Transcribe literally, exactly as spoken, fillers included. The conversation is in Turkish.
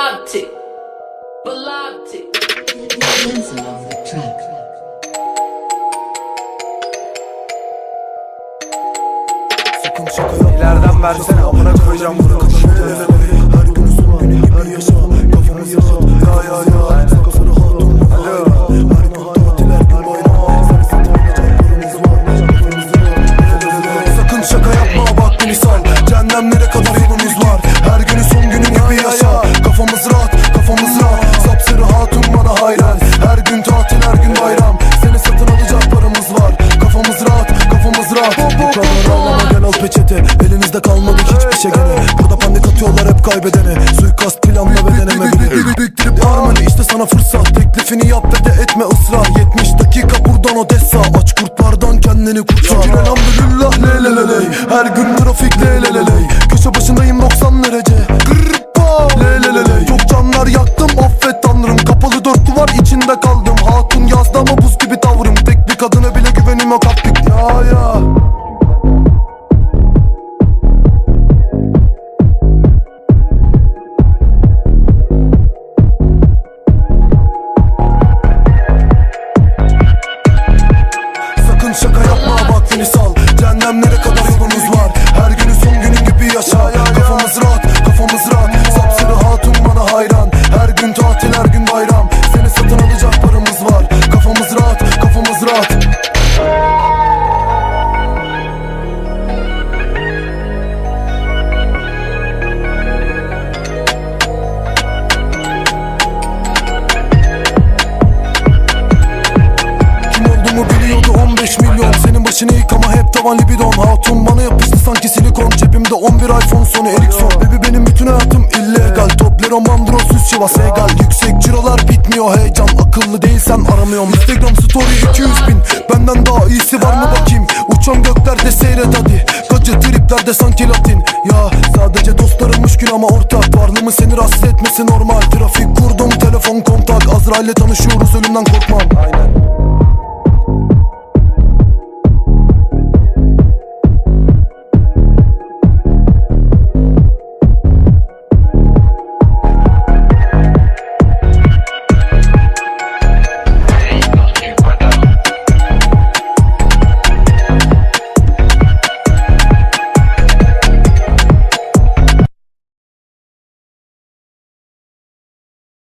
Bellotti, Bellotti. Dancing on the track. Sakın şaka ileriden versene amına koyacağım bunu. Her gün son günü gibi yaşa. Kafamı yaşat ya ya ya. Kafasını hatun. Alo. Her gün tatil her gün bayram. Seni satın alacak paramız var. Sakın şaka yapma bak beni sal. Cehennemlere kadar yolumuz var. Her günü son günün gibi yaşa. Kafamız rahat kafamız rahat. Sapsarı hatun bana hayran. Her gün tatil her gün bayram. Seni satın alacak paramız var. Kafamız rahat kafamız rahat. Bu kadar ağlama gel al peçete. Elinizde kalmadı hiçbir şey gene. Burada panik atıyorlar hep kaybedene. Suikast planla ve deneme bile. Biriktirip harmoni işte sana fırsat. Teklifini yap ve de etme ısrar. Yetmiş dakika buradan Odessa. Aç kurtlardan kendini kurtar. Şükür elhamdülillah le le le le. Her gün trafik le le le le. Köşe başındayım doksan derece. Grrrpa le le le le. Çok canlar yaktım affet tanrım. Kapalı dört duvar içinde kaldım. Hatun yazdı ama buz gibi tavrım. Tek bir kadına bile güvenim yok artık ya ya. Şaka yapma bak beni sal. Cehennemlere kadar yolumuz var. Her günü son günün gibi yaşa. Kafamız rahat kafamız rahat. Sapsarı hatun bana hayran. Her gün tatil her gün bayram. Seni satın alacak paramız var. Kafamız rahat kafamız rahat. Kim olduğumu biliyordu on beş milyon. Senin başını yıkama hep tavan libidon. Hatun bana yapıştı sanki silikon. Cebimde on bir iPhone sonu Ericsson. Baby benim bütün hayatım illegal. Topleron bandrol süs Chivas Egal. Yüksek cirolar bitmiyor heyecan. Akıllı değilsen aramıyorum. Instagram story iki yüz bin. Benden daha iyisi var mı bakayım. Uçan göklerde seyret hadi. Gacı triplerde sanki Latin. Ya sadece dostlarımmış gün ama ortak. Varlığımı seni rahatsız etmesi normal. Trafik kurdum telefon kontak. Azrail'le tanışıyoruz ölümden korkmam. Aynen.